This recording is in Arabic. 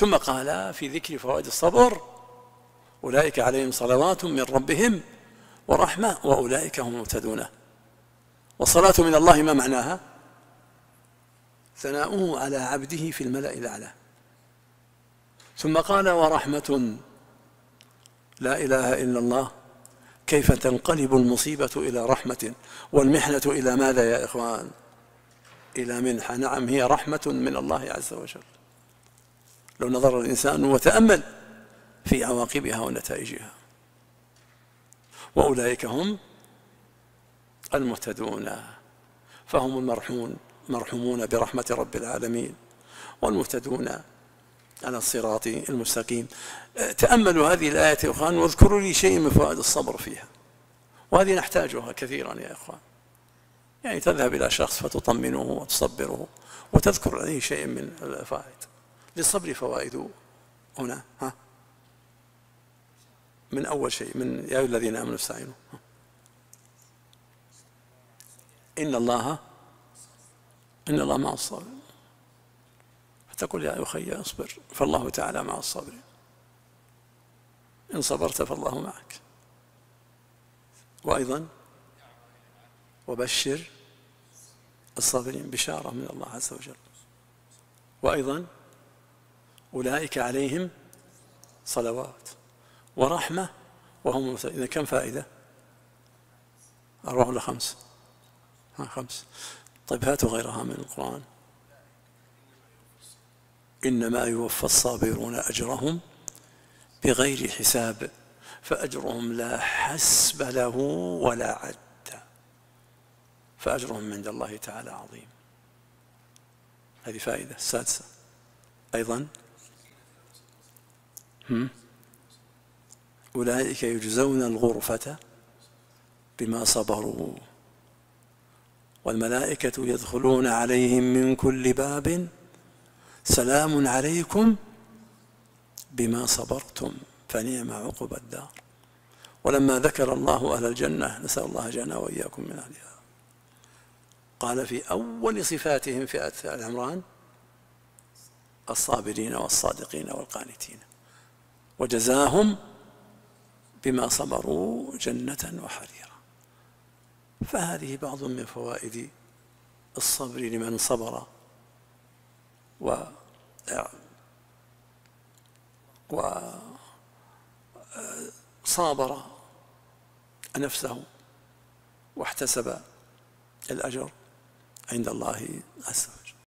ثم قال في ذكر فوائد الصبر: أولئك عليهم صلوات من ربهم ورحمة وأولئك هم المهتدون. والصلاة من الله ما معناها؟ ثناؤه على عبده في الملأ الأعلى. ثم قال: ورحمة، لا إله إلا الله. كيف تنقلب المصيبة إلى رحمة والمحنة إلى ماذا يا إخوان؟ إلى منحة. نعم، هي رحمة من الله عز وجل لو نظر الإنسان وتأمل في عواقبها ونتائجها. وأولئك هم المهتدون، فهم المرحومون برحمة رب العالمين، والمهتدون على الصراط المستقيم. تأملوا هذه الآية يا إخوان، واذكروا لي شيء من فوائد الصبر فيها، وهذه نحتاجها كثيرا يا إخوان. يعني تذهب إلى شخص فتطمنه وتصبره وتذكر عليه شيء من الفوائد. للصبر فوائد هنا، من أول شيء من يا أيها الذين آمنوا استعينوا. إن الله مع الصابرين. فتقول: يا أخي اصبر، فالله تعالى مع الصابرين. إن صبرت فالله معك. وأيضا: وبشر الصابرين، بشارة من الله عز وجل. وأيضا: أولئك عليهم صلوات ورحمة وهم مهتدون. إذا كم فائدة؟ 4 ولا 5؟ 5. طيب هاتوا غيرها من القرآن. إنما يوفى الصابرون أجرهم بغير حساب فأجرهم لا حسب له ولا عد، فأجرهم عند الله تعالى عظيم. هذه فائدة 6. أيضا: أولئك يجزون الغرفة بما صبروا والملائكة يدخلون عليهم من كل باب سلام عليكم بما صبرتم فنعم عقبى الدار. ولما ذكر الله أهل الجنة، نسأل الله جعلنا وإياكم من أهلها، قال في أول صفاتهم في آل عمران: الصابرين والصادقين والقانتين، وجزاهم بما صبروا جنة وحريرا. فهذه بعض من فوائد الصبر لمن صبر وصابر نفسه واحتسب الأجر عند الله عز وجل.